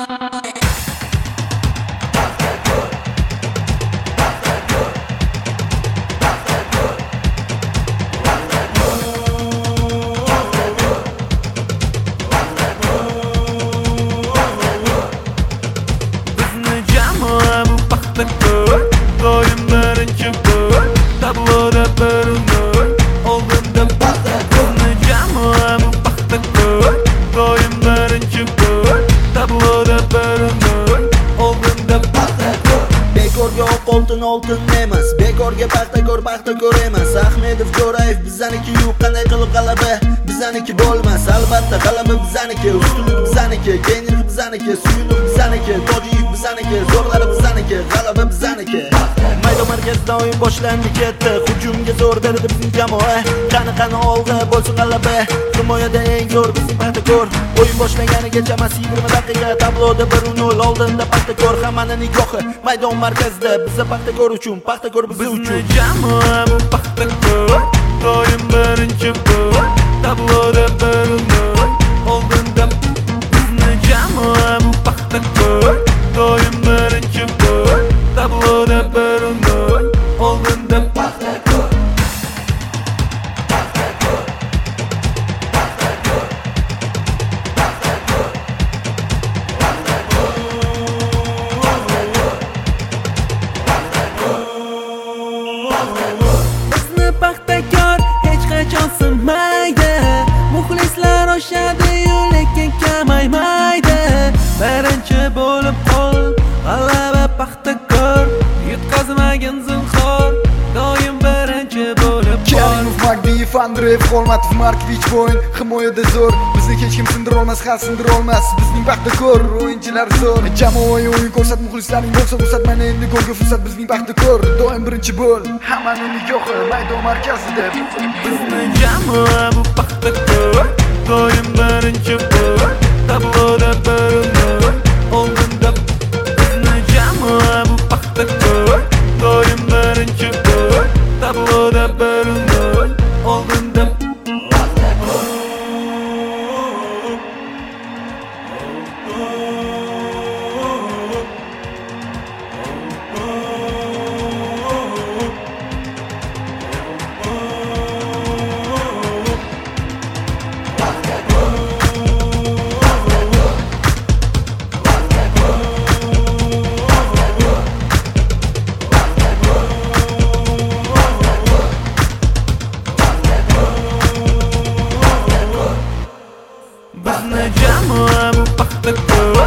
Oltin emas, bekorga paxta ko'r emas. Ahmedov Jo'rayev bizaniki, yu qanday qilib g'alaba bizaniki bo'lmas. Albatta g'alaba bizaniki, ustunlik bizaniki, keyinlik bizaniki, suyunlik bizaniki, Tojiyev bizaniki, zo'rlar bizaniki, g'alaba bizaniki. Maydon markazida o'yin boshlandi, ketdi. Hujumga zo'r berdi bizning jamoa. Qani oldi bo'lsin g'alaba. Himoyada eng zo'r bizning Paxtakor. O'yin boshlaganigacha mas 20 daqiqa, tabloda 1-0 oldinda Paxtakor. Hammaning nigohi maydon markazida. Bizda Paxtakor uchun, Paxtakor biz uchun. Jamoa bu Paxtakor, doim birinchi bo'l. Tabloda 1-0 oldinda. Bizni jamoa bu Paxtakor, doim birinchi bo'l. Tabloda 1-0 oldinda. Paxtakor. Bizni Paxtakor hech qachon sinmaydi. Muxlislar oshadi, lekin kamaymaydi. Birinchi bo'lib qol, g'alaba Paxtakor. Yutqazmagin zinhor, doim birinchi bo'lib qol. Karimov, Magdiyev, Andreyev, Xolmatov, Markovich bo'yin himoyada zo'r. Bizni hech kim sindira olmas, hal sindira olmas. Bizning Paxtakor o'yinchilar zo'r. Jamoaga o'yin ko'rsat, muxlislaring bo'lsa ko'rsat. Mana endi golga fursat bizning Paxtakor. Doim birinchi bo'l. Hammaning nigohi maydon markazida. Bizni jamoa bu Paxtakor, doim birinchi bo'l. Tabloda 1-0 oldinda. Bizni jamoa bu Paxtakor, doim birinchi bo'l. Tabloda 1-0 oldinda. Bizni jamoa bu Paxtakor,